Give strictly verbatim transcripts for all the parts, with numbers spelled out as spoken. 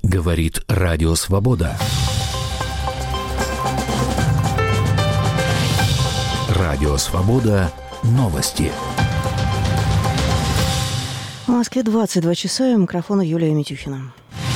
Говорит Радио Свобода. Радио Свобода. Новости. В Москве двадцать два часа, и у микрофона Юлия Митюхина.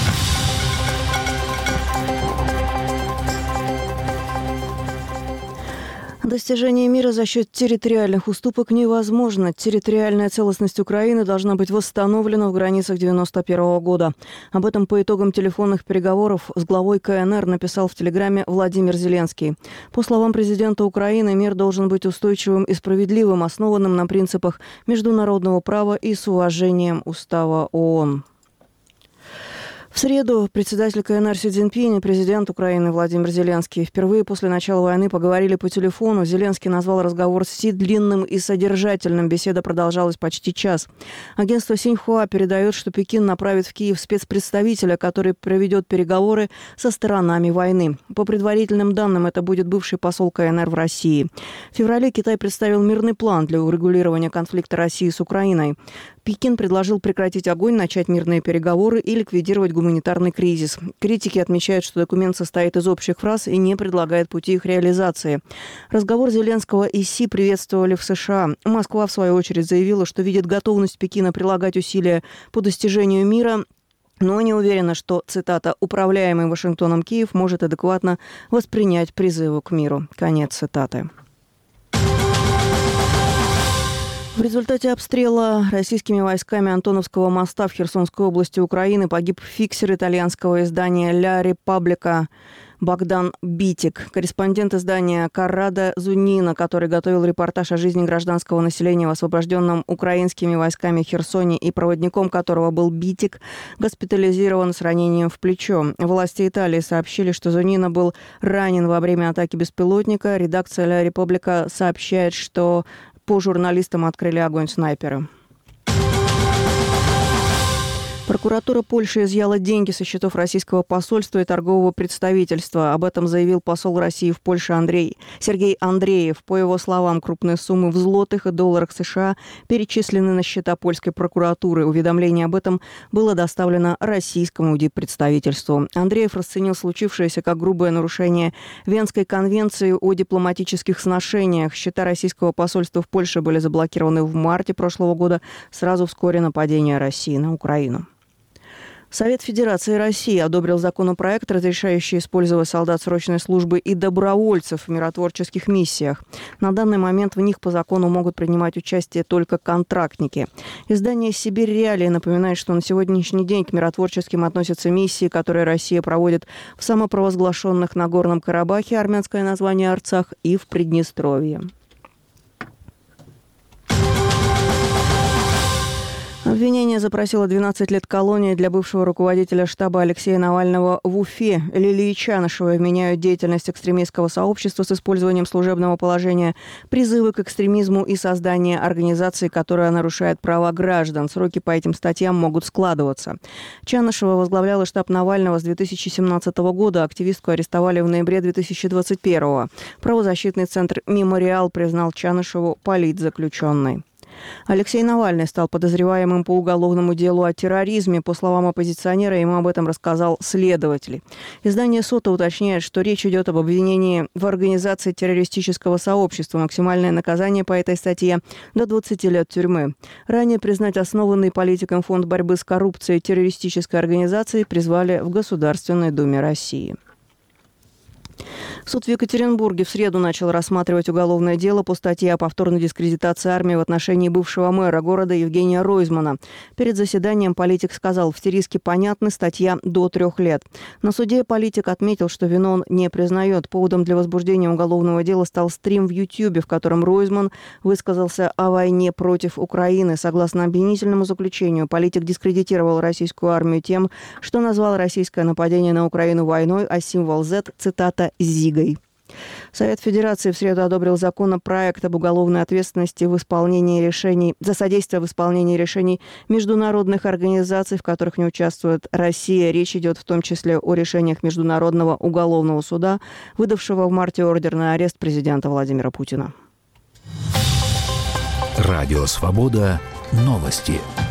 Достижение мира за счет территориальных уступок невозможно. Территориальная целостность Украины должна быть восстановлена в границах девяносто первого года. Об этом по итогам телефонных переговоров с главой ка эн эр написал в Телеграме Владимир Зеленский. По словам президента Украины, мир должен быть устойчивым и справедливым, основанным на принципах международного права и с уважением Устава ООН. В среду председатель ка эн эр Си Цзиньпинь и президент Украины Владимир Зеленский впервые после начала войны поговорили по телефону. Зеленский назвал разговор с Си длинным и содержательным. Беседа продолжалась почти час. Агентство Синьхуа передает, что Пекин направит в Киев спецпредставителя, который проведет переговоры со сторонами войны. По предварительным данным, это будет бывший посол ка эн эр в России. В феврале Китай представил мирный план для урегулирования конфликта России с Украиной. Пекин предложил прекратить огонь, начать мирные переговоры и ликвидировать гуманитарный кризис. Критики отмечают, что документ состоит из общих фраз и не предлагает пути их реализации. Разговор Зеленского и Си приветствовали в США. Москва, в свою очередь, заявила, что видит готовность Пекина прилагать усилия по достижению мира, но не уверена, что, цитата, «управляемый Вашингтоном Киев может адекватно воспринять призывы к миру». Конец цитаты. В результате обстрела российскими войсками Антоновского моста в Херсонской области Украины погиб фиксер итальянского издания «Ля Репаблика» Богдан Битик. Корреспондент издания Коррадо Зунина, который готовил репортаж о жизни гражданского населения в освобожденном украинскими войсками Херсоне и проводником которого был Битик, госпитализирован с ранением в плечо. Власти Италии сообщили, что Зунина был ранен во время атаки беспилотника. Редакция «Ля Репаблика» сообщает, что по журналистам открыли огонь снайперы. Прокуратура Польши изъяла деньги со счетов российского посольства и торгового представительства. Об этом заявил посол России в Польше Андрей, Сергей Андреев. По его словам, крупные суммы в злотых и долларах США перечислены на счета польской прокуратуры. Уведомление об этом было доставлено российскому диппредставительству. Андреев расценил случившееся как грубое нарушение Венской конвенции о дипломатических сношениях. Счета российского посольства в Польше были заблокированы в марте прошлого года, сразу вскоре нападения России на Украину. Совет Федерации России одобрил законопроект, разрешающий использовать солдат срочной службы и добровольцев в миротворческих миссиях. На данный момент в них по закону могут принимать участие только контрактники. Издание «Сибирь Реалии» напоминает, что на сегодняшний день к миротворческим относятся миссии, которые Россия проводит в самопровозглашенных Нагорном Карабахе, армянское название Арцах, и в Приднестровье. Обвинение запросило двенадцать лет колонии для бывшего руководителя штаба Алексея Навального в Уфе. Лилии Чанышевой вменяют деятельность экстремистского сообщества с использованием служебного положения, призывы к экстремизму и создание организации, которая нарушает права граждан. Сроки по этим статьям могут складываться. Чанышева возглавляла штаб Навального с две тысячи семнадцатого года. Активистку арестовали в ноябре две тысячи двадцать первого. Правозащитный центр «Мемориал» признал Чанышеву политзаключенной. Алексей Навальный стал подозреваемым по уголовному делу о терроризме. По словам оппозиционера, ему об этом рассказал следователь. Издание «Сота» уточняет, что речь идет об обвинении в организации террористического сообщества. Максимальное наказание по этой статье – до двадцати лет тюрьмы. Ранее признать основанный политиком фонд борьбы с коррупцией террористической организацией призвали в Государственной Думе России. Суд в Екатеринбурге в среду начал рассматривать уголовное дело по статье о повторной дискредитации армии в отношении бывшего мэра города Евгения Ройзмана. Перед заседанием политик сказал, в териске понятна статья до трех лет. На суде политик отметил, что вину он не признает. Поводом для возбуждения уголовного дела стал стрим в Ютьюбе, в котором Ройзман высказался о войне против Украины. Согласно обвинительному заключению, политик дискредитировал российскую армию тем, что назвал российское нападение на Украину войной, а символ Z, цитата, «Зигой». Совет Федерации в среду одобрил законопроект об уголовной ответственности в исполнении решений за содействие в исполнении решений международных организаций, в которых не участвует Россия. Речь идет в том числе о решениях Международного уголовного суда, выдавшего в марте ордер на арест президента Владимира Путина. Радио «Свобода». Новости.